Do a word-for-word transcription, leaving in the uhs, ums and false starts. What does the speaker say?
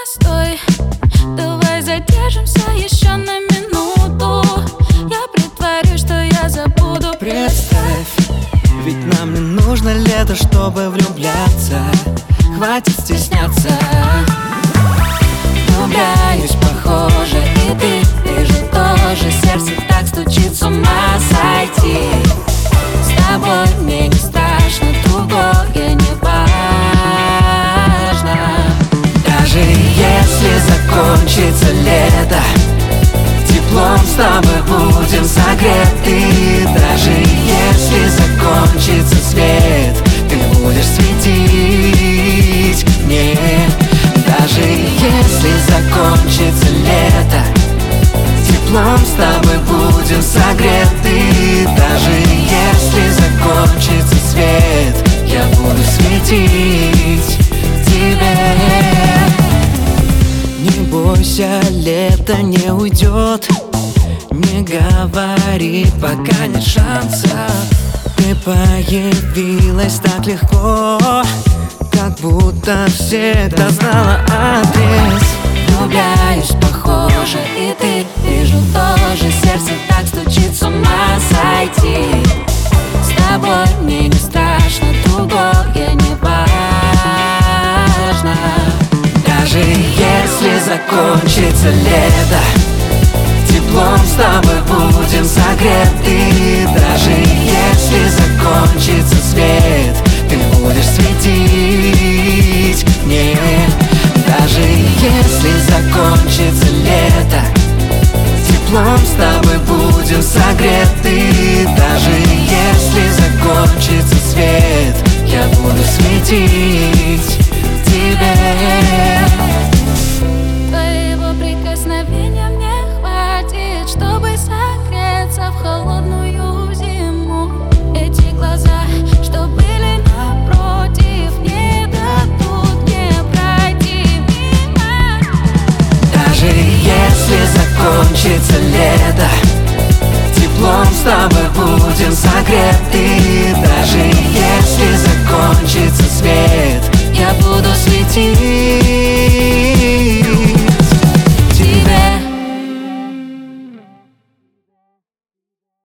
Постой, давай задержимся еще на минуту. Я притворюсь, что я забуду. Представь, ведь нам не нужно лето, чтобы влюбляться. Хватит стесняться. Влюбляюсь, похоже, и ты, вижу тоже. Сердце так стучит, с ума сойти. С тобой мне не страшно, другое не важно. Даже если закончится лето, теплом с тобой будем согреты. Даже если закончится свет, ты будешь светить мне. Даже если закончится лето, теплом с тобой будем согреты. Даже если закончится свет, я буду светить тебе. Не бойся, лето не уйдет. Не говори, пока нет шанса. Ты появилась так легко, как будто всегда знала адрес. Влюбляюсь, похоже, и ты, вижу тоже. Сердце так стучит, с ума сойти. С тобой мне не страшно, другое не важно. Даже если закончится лето, теплом с тобой будем согреты. Даже если закончится свет, ты будешь светить мне. Даже если закончится лето, теплом с тобой будем согреты. Даже если закончится свет, я буду светить тебе. Твоего прикосновения мне хватит, чтобы согреться в холодную зиму. Эти глаза, что были напротив, не дадут мне пройти мимо. Даже если закончится лето, теплом с тобой будем согреты. Даже